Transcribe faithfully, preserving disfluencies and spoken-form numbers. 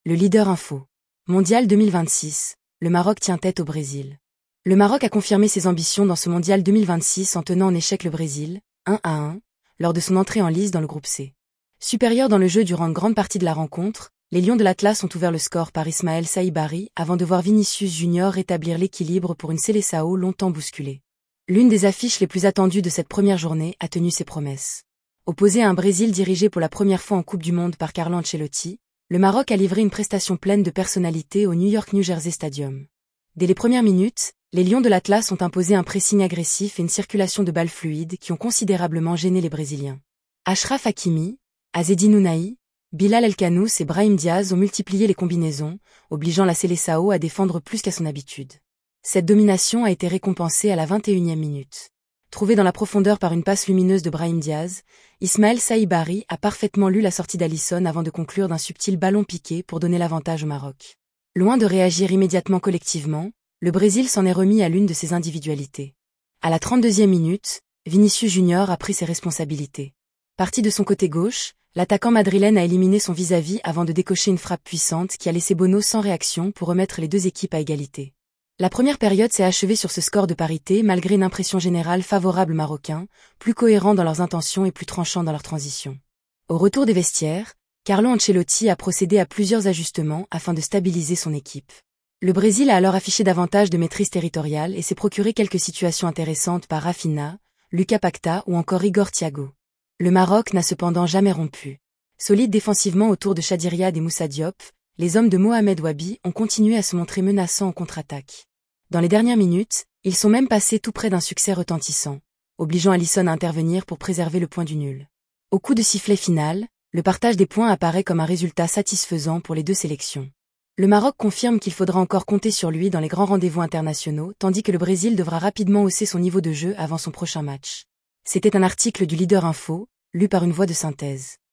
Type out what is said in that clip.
Le leader info. Mondial deux mille vingt-six, le Maroc tient tête au Brésil. Le Maroc a confirmé ses ambitions dans ce mondial deux mille vingt-six en tenant en échec le Brésil, un à un, lors de son entrée en lice dans le groupe C. Supérieurs dans le jeu durant une grande partie de la rencontre, les Lions de l'Atlas ont ouvert le score par Ismaël Saïbari avant de voir Vinicius Junior rétablir l'équilibre pour une Seleção longtemps bousculée. L'une des affiches les plus attendues de cette première journée a tenu ses promesses. Opposé à un Brésil dirigé pour la première fois en Coupe du Monde par Carlo Ancelotti, le Maroc a livré une prestation pleine de personnalité au New York New Jersey Stadium. Dès les premières minutes, les Lions de l'Atlas ont imposé un pressing agressif et une circulation de balles fluides qui ont considérablement gêné les Brésiliens. Achraf Hakimi, Azzedine Ounahi, Bilal El-Khanous et Brahim Diaz ont multiplié les combinaisons, obligeant la Seleção à défendre plus qu'à son habitude. Cette domination a été récompensée à la vingt et unième minute. Trouvé dans la profondeur par une passe lumineuse de Brahim Diaz, Ismaël Saïbari a parfaitement lu la sortie d'Alisson avant de conclure d'un subtil ballon piqué pour donner l'avantage au Maroc. Loin de réagir immédiatement collectivement, le Brésil s'en est remis à l'une de ses individualités. À la trente-deuxième minute, Vinicius Junior a pris ses responsabilités. Parti de son côté gauche, l'attaquant madrilène a éliminé son vis-à-vis avant de décocher une frappe puissante qui a laissé Bono sans réaction pour remettre les deux équipes à égalité. La première période s'est achevée sur ce score de parité malgré une impression générale favorable aux Marocains, plus cohérents dans leurs intentions et plus tranchants dans leurs transitions. Au retour des vestiaires, Carlo Ancelotti a procédé à plusieurs ajustements afin de stabiliser son équipe. Le Brésil a alors affiché davantage de maîtrise territoriale et s'est procuré quelques situations intéressantes par Rafinha, Lucas Paquetá ou encore Igor Thiago. Le Maroc n'a cependant jamais rompu. Solide défensivement autour de Chadi Riad et Moussa Diop, les hommes de Mohamed Wabi ont continué à se montrer menaçants en contre-attaque. Dans les dernières minutes, ils sont même passés tout près d'un succès retentissant, obligeant Alisson à intervenir pour préserver le point du nul. Au coup de sifflet final, le partage des points apparaît comme un résultat satisfaisant pour les deux sélections. Le Maroc confirme qu'il faudra encore compter sur lui dans les grands rendez-vous internationaux, tandis que le Brésil devra rapidement hausser son niveau de jeu avant son prochain match. C'était un article du Leader Info, lu par une voix de synthèse.